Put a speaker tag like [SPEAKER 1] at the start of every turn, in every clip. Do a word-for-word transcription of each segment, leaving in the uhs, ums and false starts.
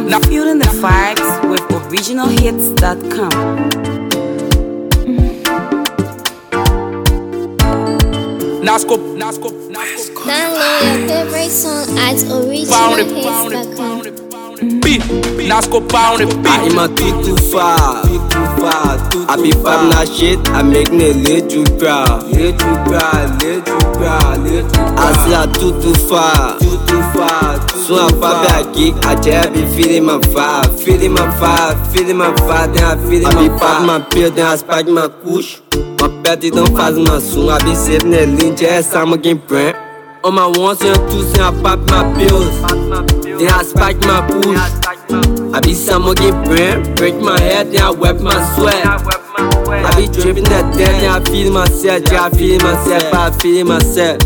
[SPEAKER 1] I'm feeling the vibes with original hits dot com.
[SPEAKER 2] Nasco, Nasco, Nasco.
[SPEAKER 3] Download your favorite song at original hits dot com.
[SPEAKER 2] B, Nasco pound it.
[SPEAKER 4] I am a too too far, too too far, too I be fab na shit, I make me let you cry, let you cry, let you cry, let you cry. I say I too too far, too too far, too so I pop a kick, I just be feeling my vibe, feeling my vibe, feeling my vibe, then I feel it. I be pop my pill, then I spike my kush. My pet don't faz uma som, I be saving the lynch, yes I'm a game brand. On my ones and twos, and I pop my pills. Then I spike my push. I be some get brand, break my head, then I wet my sweat. I be dripping that dead, then I feel myself, yeah, I feel myself, I feel myself.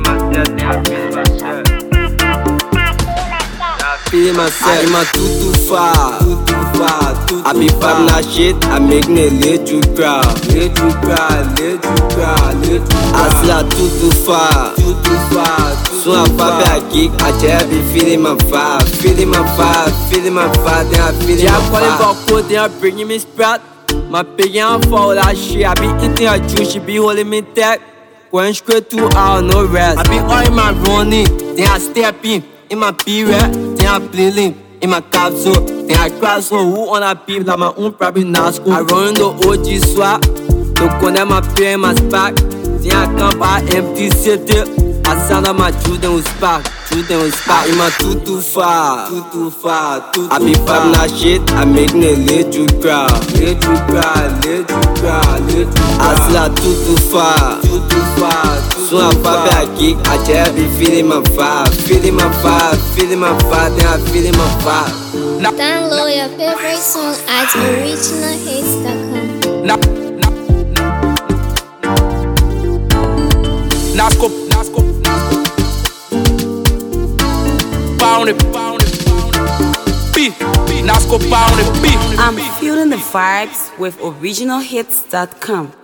[SPEAKER 4] Feel myself, I'm a too too far, too too far, too I be fab na shit, I make me let you cry, let you cry, let you cry, let you cry. I say I too too far, too too far, so I pop a kick, I just be feeling my vibe, feeling my vibe, feeling my vibe, then I feel it. Yeah, I'm calling for code, then I bring me sprat. My pig ain't fall that shit, I be eating a juice, she be holding me tight. Going straight to hour, no rest. I be all in my running, then I step in. In my period, then I play link. In my capsule, then I cross so who on a peep like my own probably Nasco. I run the O G swap, don't condemn my pay my spark. Then I come by empty city. I sound on my children with spark, children with spark. I'm a too too far, too too far, too too I be fab na shit, I make me let you cry, let you cry, let you cry, let you cry. I say I too too far, too too far, too so I pop a kick, I just be feeling my vibe, feeling my vibe, feeling my vibe, then I feeling my vibe.
[SPEAKER 3] Download your favorite song at original hits dot com.
[SPEAKER 2] Nasco, Nasco, pound it, pound it, pound it. B, Nasco pound it, B.
[SPEAKER 1] I'm feeling the vibes with original hits dot com.